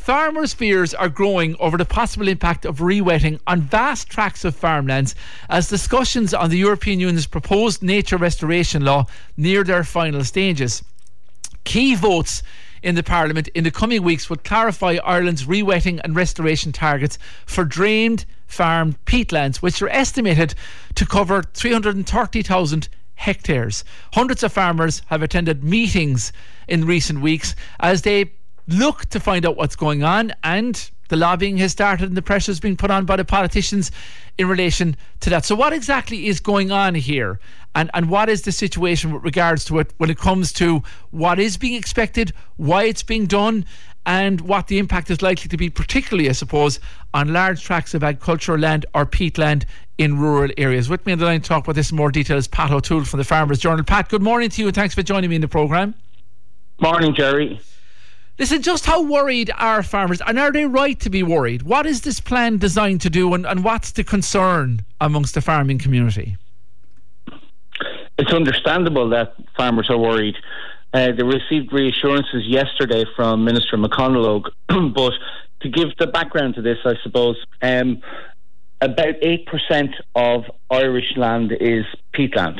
farmers' fears are growing over the possible impact of re-wetting on vast tracts of farmlands as discussions on the European Union's proposed nature restoration law near their final stages. Key votes in the Parliament in the coming weeks would clarify Ireland's re-wetting and restoration targets for drained farmed peatlands, which are estimated to cover 330,000 hectares. Hundreds of farmers have attended meetings in recent weeks as they look to find out what's going on, and the lobbying has started and the pressure is being put on by the politicians in relation to that. So what exactly is going on here, and what is the situation with regards to it when it comes to what is being expected, why it's being done, and what the impact is likely to be, particularly I suppose on large tracts of agricultural land or peatland in rural areas? With me on the line to talk about this in more detail is Pat O'Toole from the Farmers Journal. Pat, good morning to you and thanks for joining me in the programme. Morning, Jerry. Listen, just how worried are farmers, and are they right to be worried? What is this plan designed to do, and what's the concern amongst the farming community? It's understandable that farmers are worried. They received reassurances yesterday from Minister McConalogue, but to give the background to this, I suppose, about 8% of Irish land is peatland.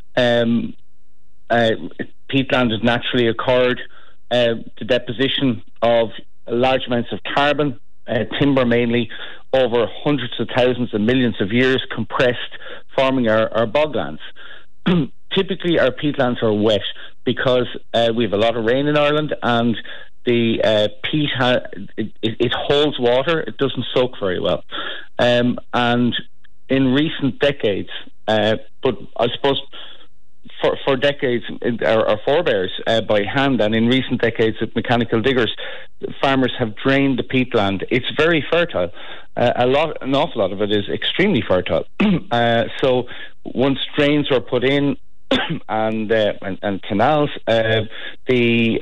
Peatland has naturally occurred. The deposition of large amounts of carbon, timber mainly, over hundreds of thousands and millions of years compressed, forming our boglands. Typically our peatlands are wet because we have a lot of rain in Ireland, and the peat it holds water. It doesn't soak very well, and in recent decades, but I suppose for decades, our forebears by hand, and in recent decades with mechanical diggers, farmers have drained the peatland. It's very fertile. An awful lot of it is extremely fertile. So once drains were put in and canals, the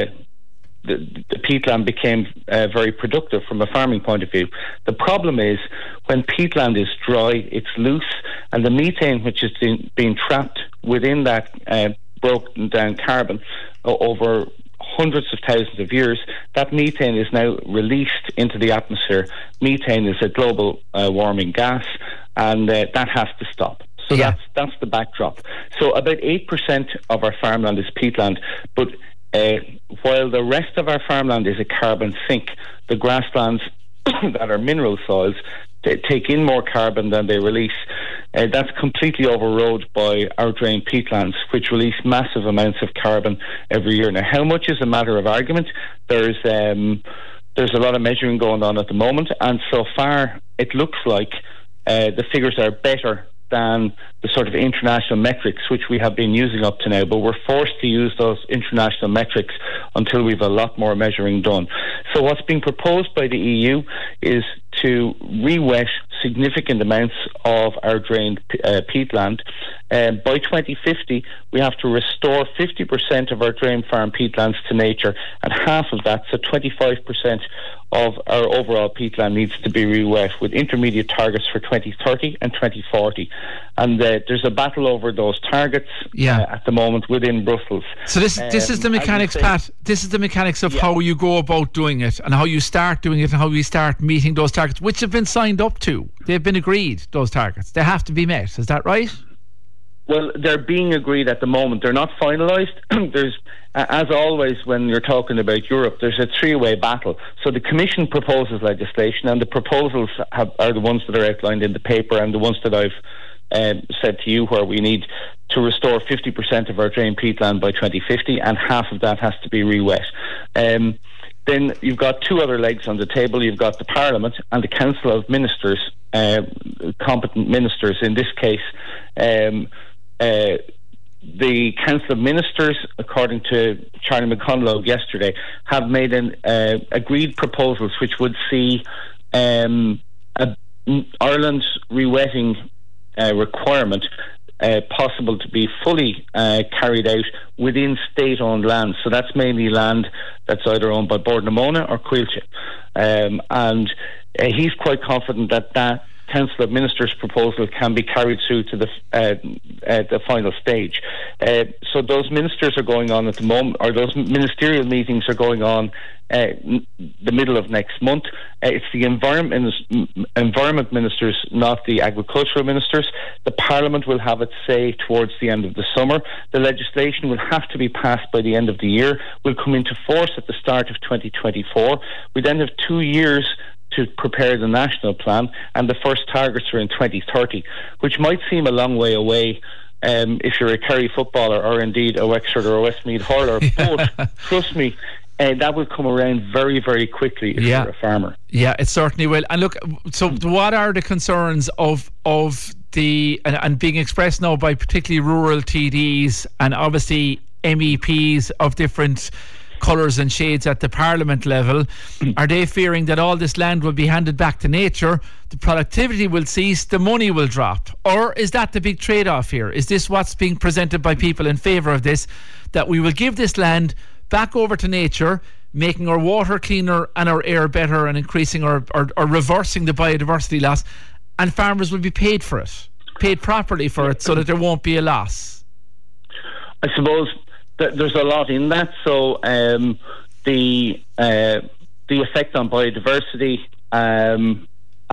peatland became very productive from a farming point of view. The problem is when peatland is dry, it's loose, and the methane which is being trapped within that broken down carbon over hundreds of thousands of years, that methane is now released into the atmosphere. Methane is a global warming gas, and that has to stop. So that's the backdrop. So about 8% of our farmland is peatland, but while the rest of our farmland is a carbon sink, the grasslands that are mineral soils take in more carbon than they release. That's completely overrode by our drained peatlands, which release massive amounts of carbon every year. Now, how much is a matter of argument? There's a lot of measuring going on at the moment, and so far it looks like the figures are better than the sort of international metrics which we have been using up to now, but we're forced to use those international metrics until we've a lot more measuring done. So what's being proposed by the EU is to re-wet significant amounts of our drained peatland. By 2050, we have to restore 50% of our drained farm peatlands to nature, and half of that, so 25% of our overall peatland, needs to be re-wet, with intermediate targets for 2030 and 2040. And there's a battle over those targets at the moment within Brussels. So this is the mechanics, Pat. This is the mechanics of how you go about doing it, and how you start doing it, and how you start meeting those targets, which have been signed up to. They've been agreed, those targets. They have to be met. Is that right? Well, they're being agreed at the moment. They're not finalised. There's, as always, when you're talking about Europe, there's a three-way battle. So the Commission proposes legislation, and the proposals are the ones that are outlined in the paper, and the ones that I've said to you, where we need to restore 50% of our drained peatland by 2050, and half of that has to be re-wet. Then you've got two other legs on the table. You've got the Parliament and the Council of Ministers, competent ministers. In this case, the Council of Ministers, according to Charlie McConalogue yesterday, have made agreed proposals which would see Ireland's re-wetting requirement possible to be fully carried out within state-owned land. So that's mainly land that's either owned by Bord na Móna or Coillte. And he's quite confident that Council of Ministers proposal can be carried through to the final stage. So those ministers are going on at the moment, or those ministerial meetings are going on the middle of next month. It's the environment ministers, not the agricultural ministers. The Parliament will have its say towards the end of the summer. The legislation will have to be passed by the end of the year, will come into force at the start of 2024. We then have 2 years to prepare the national plan, and the first targets are in 2030, which might seem a long way away if you're a Kerry footballer or indeed a Wexford or a Westmeath hurler. But trust me, that will come around very, very quickly if you're a farmer. Yeah, it certainly will. And look, so what are the concerns of the and being expressed now by particularly rural TDs and obviously MEPs of different colours and shades at the Parliament level? Are they fearing that all this land will be handed back to nature, the productivity will cease, the money will drop? Or is that the big trade-off here? Is this what's being presented by people in favour of this, that we will give this land back over to nature, making our water cleaner and our air better and increasing or reversing the biodiversity loss, and farmers will be paid for it, paid properly for it, so that there won't be a loss? I suppose there's a lot in that. So the effect on biodiversity and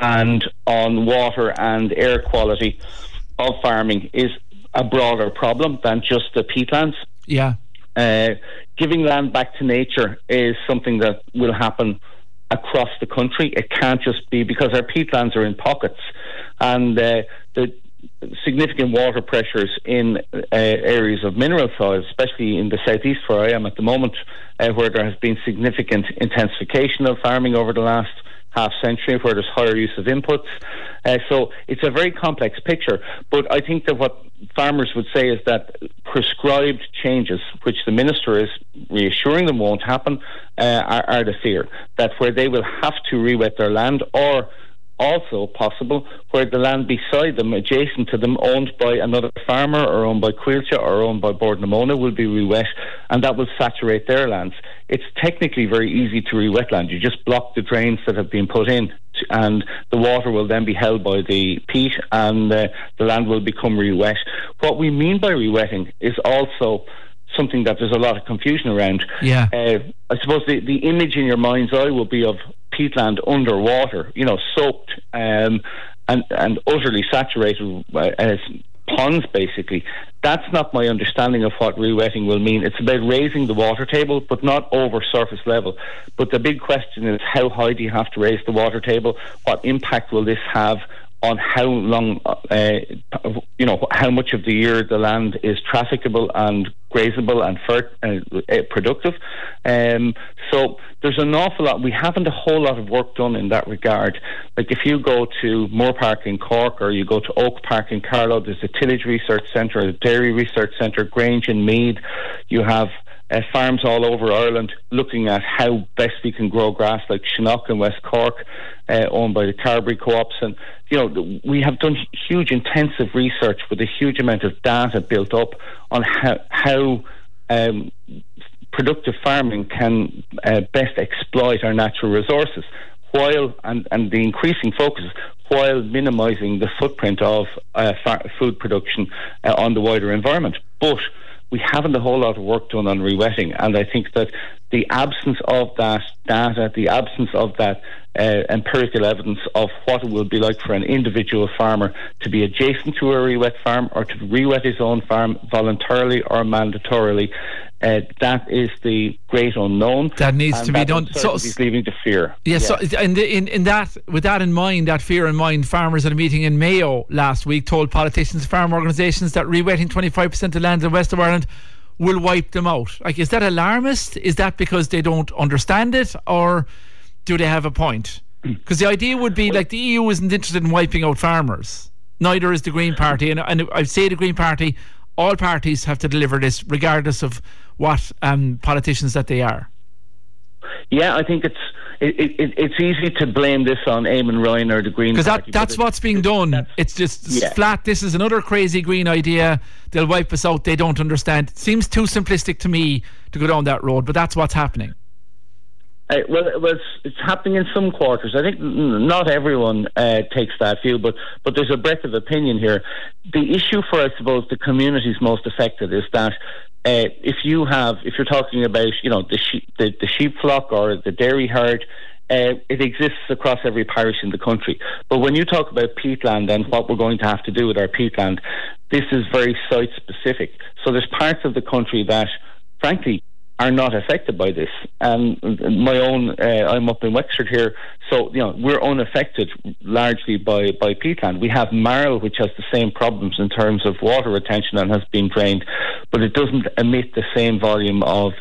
on water and air quality of farming is a broader problem than just the peatlands. Yeah. Giving land back to nature is something that will happen across the country. It can't just be because our peatlands are in pockets, and the significant water pressures in areas of mineral soils, especially in the southeast where I am at the moment, where there has been significant intensification of farming over the last half century, where there's higher use of inputs. So it's a very complex picture. But I think that what farmers would say is that prescribed changes, which the minister is reassuring them won't happen, are the fear. That where they will have to re-wet their land, or also possible where the land beside them, adjacent to them, owned by another farmer or owned by Quilcha or owned by Bord na Móna, will be re-wet, and that will saturate their lands. It's technically very easy to re-wet land. You just block the drains that have been put in, and the water will then be held by the peat, and the land will become re-wet. What we mean by re-wetting is also something that there's a lot of confusion around. Yeah. I suppose the image in your mind's eye will be of peatland underwater, soaked and utterly saturated as ponds, basically. That's not my understanding of what re-wetting will mean. It's about raising the water table, but not over surface level. But the big question is, how high do you have to raise the water table? What impact will this have on how long, how much of the year the land is trafficable and grazable and productive. So there's an awful lot. We haven't a whole lot of work done in that regard. Like if you go to Moore Park in Cork, or you go to Oak Park in Carlow, there's a tillage research centre, a dairy research centre, Grange in Meath. You have farms all over Ireland looking at how best we can grow grass, like Shinock in West Cork, owned by the Carberry Co-ops. And we have done huge intensive research with a huge amount of data built up on how productive farming can best exploit our natural resources, while and the increasing focus while minimising the footprint of food production on the wider environment. But we haven't a whole lot of work done on re-wetting, and I think that the absence of that data, the absence of that empirical evidence of what it will be like for an individual farmer to be adjacent to a re-wet farm, or to re-wet his own farm voluntarily or mandatorily, that is the great unknown. That needs to be done. So he's leaving to fear. Yes. Yeah. So in that, with that in mind, that fear in mind, farmers at a meeting in Mayo last week told politicians, farm organisations, that re-wetting 25% of land in the west of Ireland will wipe them out. Like, is that alarmist? Is that because they don't understand it, or do they have a point? Because the idea would be, like, the EU isn't interested in wiping out farmers. Neither is the Green Party. And I say the Green Party, all parties have to deliver this, regardless of what politicians that they are. Yeah, I think it's easy to blame this on Eamon Ryan or the Green Party. Because that's what's being done. It's just flat. This is another crazy green idea. They'll wipe us out. They don't understand. It seems too simplistic to me to go down that road, but that's what's happening. It's happening in some quarters. I think not everyone takes that view, but there's a breadth of opinion here. The issue for, I suppose, the communities most affected is that if you're talking about, the sheep flock or the dairy herd, it exists across every parish in the country. But when you talk about peatland and what we're going to have to do with our peatland, this is very site specific. So there's parts of the country that, frankly, are not affected by this. And I'm up in Wexford here, so we're unaffected largely by peatland. We have Marl, which has the same problems in terms of water retention and has been drained, but it doesn't emit the same volume of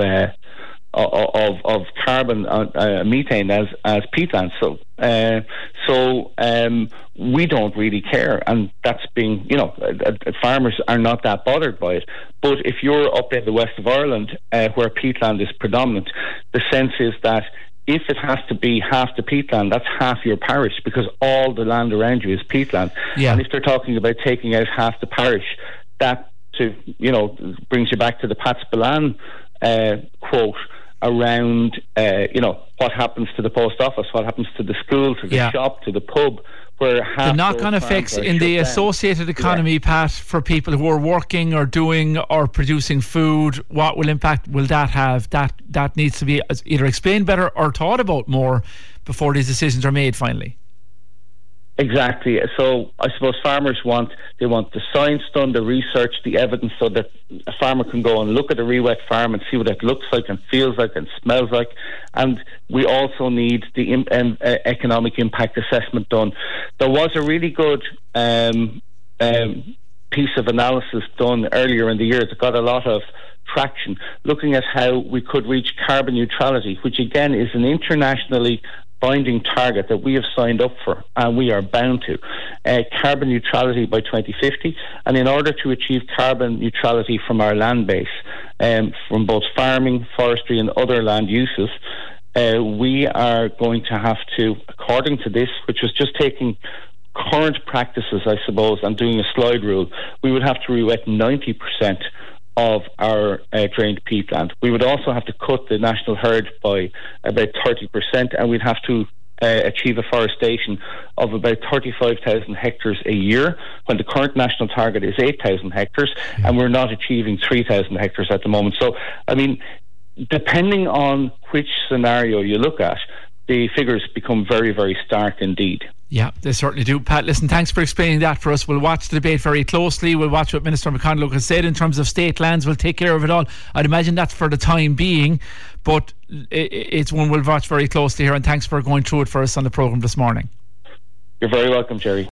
carbon, methane as peatland. So we don't really care, and that's being, farmers are not that bothered by it. But if you're up in the west of Ireland, where peatland is predominant, the sense is that if it has to be half the peatland, that's half your parish, because all the land around you is peatland. Yeah. And if they're talking about taking out half the parish, that brings you back to the Pat Spillane quote around what happens to the post office, what happens to the school, to the shop, to the pub, where half the knock-on effects in the associated economy, Pat, for people who are working or doing or producing food. What impact will that have? That needs to be either explained better or thought about more before these decisions are made finally. Exactly. So I suppose farmers want the science done, the research, the evidence, so that a farmer can go and look at a re-wet farm and see what it looks like and feels like and smells like. And we also need the economic impact assessment done. There was a really good piece of analysis done earlier in the year that got a lot of traction, looking at how we could reach carbon neutrality, which again is an internationally binding target that we have signed up for and we are bound to, carbon neutrality by 2050. And in order to achieve carbon neutrality from our land base, from both farming, forestry and other land uses, we are going to have to, according to this, which was just taking current practices, I suppose, and doing a slide rule, we would have to re-wet 90% of our drained peatland. We would also have to cut the national herd by about 30%, and we'd have to achieve afforestation of about 35,000 hectares a year, when the current national target is 8,000 hectares, and we're not achieving 3,000 hectares at the moment. So, I mean, depending on which scenario you look at, the figures become very, very stark indeed. Yeah, they certainly do. Pat, listen, thanks for explaining that for us. We'll watch the debate very closely. We'll watch what Minister McConalogue has said in terms of state lands. We'll take care of it all. I'd imagine that's for the time being, but it's one we'll watch very closely here, and thanks for going through it for us on the programme this morning. You're very welcome, Jerry.